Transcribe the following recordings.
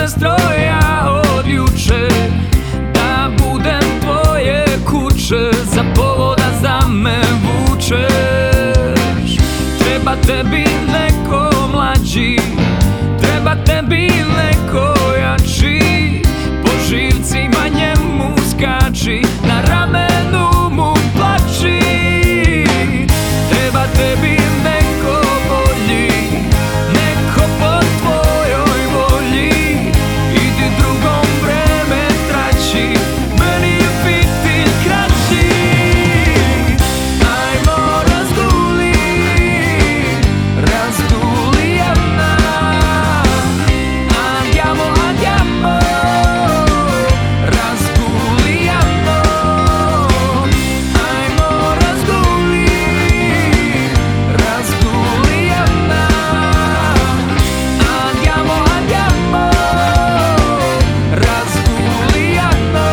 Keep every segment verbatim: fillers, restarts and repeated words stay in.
sestro ja od juče, da budem tvoje kuće, za povoda za me vučeš. Treba tebi neko mlađi, treba tebi neko jači, po živcima njemu skači, na ramenu mu plači. Treba tebi neko bolji, neko po tvojoj volji, idi drugom vreme traći, meni je fitilj kraći. Ajmo razduli, razduli jedna, andiamo, andiamo, razduli jedna. Ajmo razduli, razduli jedna, andiamo, andiamo, razduli jedna.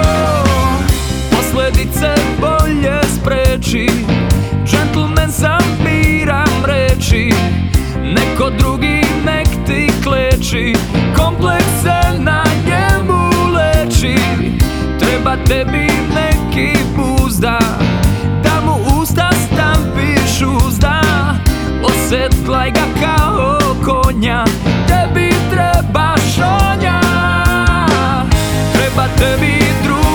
Posledice bolje spreči, džentlmen sam, biram reči, neko drugi nek ti kleči, komplekse na njemu leči. Treba tebi neki buzda, da mu usta stampiš uzda, osetlaj ga kao konja, tebi treba šonja. Treba tebi drugi